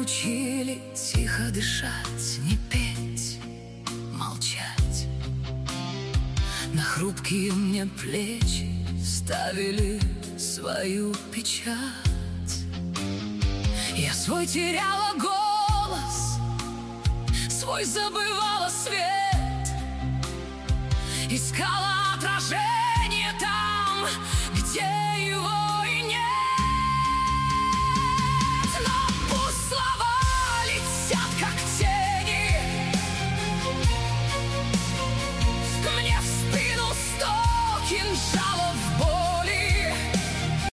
учили тихо дышать, не петь, молчать. На хрупкие мне плечи ставили свою печать. Я свой теряла голос, свой забывала свет, искала отражение там, где